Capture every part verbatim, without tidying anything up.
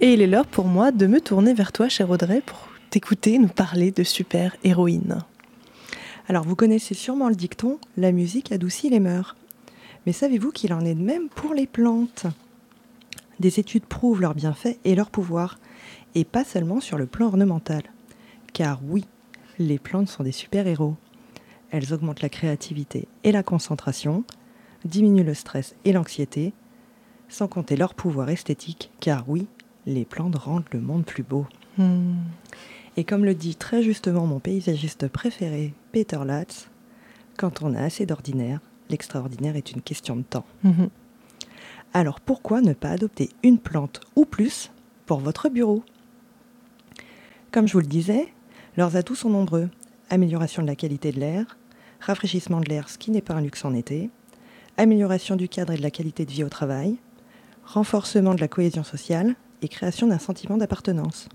Et il est l'heure pour moi de me tourner vers toi, chère Audrey, pour t'écouter nous parler de super-héroïnes. Alors, vous connaissez sûrement le dicton « La musique adoucit les mœurs ». Mais savez-vous qu'il en est de même pour les plantes ? Des études prouvent leurs bienfaits et leurs pouvoirs, et pas seulement sur le plan ornemental. Car oui, les plantes sont des super-héros. Elles augmentent la créativité et la concentration, diminuent le stress et l'anxiété, sans compter leur pouvoir esthétique, car oui, les plantes rendent le monde plus beau. Hmm. Et comme le dit très justement mon paysagiste préféré, Peter Latz, quand on a assez d'ordinaire, l'extraordinaire est une question de temps. Mmh. Alors pourquoi ne pas adopter une plante ou plus pour votre bureau ? Comme je vous le disais, leurs atouts sont nombreux. Amélioration de la qualité de l'air, rafraîchissement de l'air, ce qui n'est pas un luxe en été, amélioration du cadre et de la qualité de vie au travail, renforcement de la cohésion sociale et création d'un sentiment d'appartenance.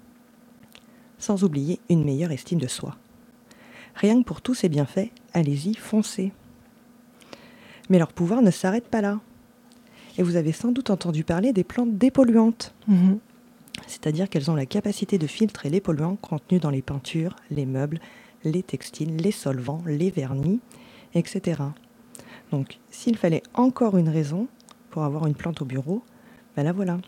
Sans oublier une meilleure estime de soi. Rien que pour tous ces bienfaits, allez-y, foncez. Mais leur pouvoir ne s'arrête pas là. Et vous avez sans doute entendu parler des plantes dépolluantes. Mmh. C'est-à-dire qu'elles ont la capacité de filtrer les polluants contenus dans les peintures, les meubles, les textiles, les solvants, les vernis, et cetera. Donc, s'il fallait encore une raison pour avoir une plante au bureau, ben la voilà.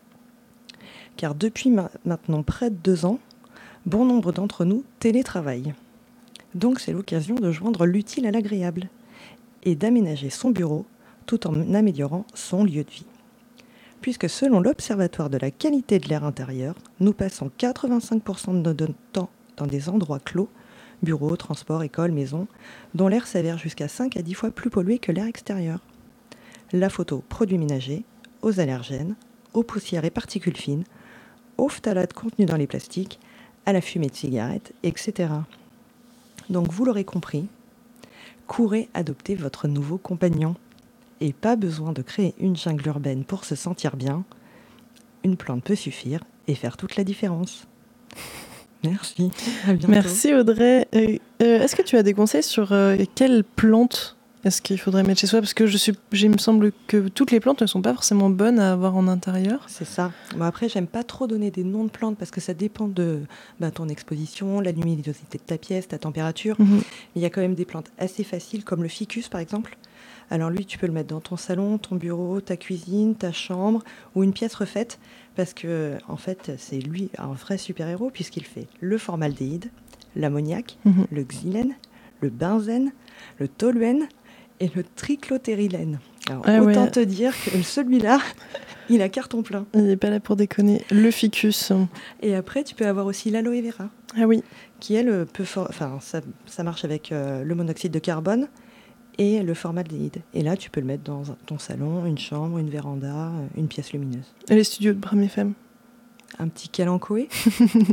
Car depuis ma- maintenant près de deux ans, bon nombre d'entre nous télétravaillent. Donc c'est l'occasion de joindre l'utile à l'agréable et d'aménager son bureau tout en améliorant son lieu de vie. Puisque selon l'Observatoire de la qualité de l'air intérieur, nous passons quatre-vingt-cinq pour cent de notre temps dans des endroits clos, bureaux, transports, écoles, maisons, dont l'air s'avère jusqu'à cinq à dix fois plus pollué que l'air extérieur. La photo produits ménagers, aux allergènes, aux poussières et particules fines, aux phtalates contenus dans les plastiques, à la fumée de cigarettes, et cetera. Donc vous l'aurez compris, courez adopter votre nouveau compagnon. Et pas besoin de créer une jungle urbaine pour se sentir bien. Une plante peut suffire et faire toute la différence. Merci. À bientôt. Merci Audrey. Euh, euh, est-ce que tu as des conseils sur euh, quelles plantes est-ce qu'il faudrait mettre chez soi ? Parce que je suis, il me semble que toutes les plantes ne sont pas forcément bonnes à avoir en intérieur. C'est ça. Bon, après, j'aime pas trop donner des noms de plantes parce que ça dépend de bah, ton exposition, la luminosité de ta pièce, ta température. Mmh. Il y a quand même des plantes assez faciles comme le ficus par exemple. Alors lui, tu peux le mettre dans ton salon, ton bureau, ta cuisine, ta chambre ou une pièce refaite parce que en fait, c'est lui un vrai super-héros puisqu'il fait le formaldéhyde, l'ammoniac, Mmh. le xylène, le benzène, le toluène et le triclotérylène. Alors Ah autant ouais. te dire que celui-là, il a carton plein. Il n'est pas là pour déconner. Le ficus. Et après, tu peux avoir aussi l'aloe vera Ah oui. qui elle peut for- enfin ça, ça marche avec euh, le monoxyde de carbone et le formaldéhyde. Et là, tu peux le mettre dans ton salon, une chambre, une véranda, une pièce lumineuse. Et les studios de Bram F M. Un petit calanchoé,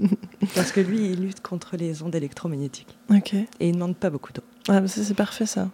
parce que lui, il lutte contre les ondes électromagnétiques. Ok. Et il ne demande pas beaucoup d'eau. Ah bah ça c'est parfait ça.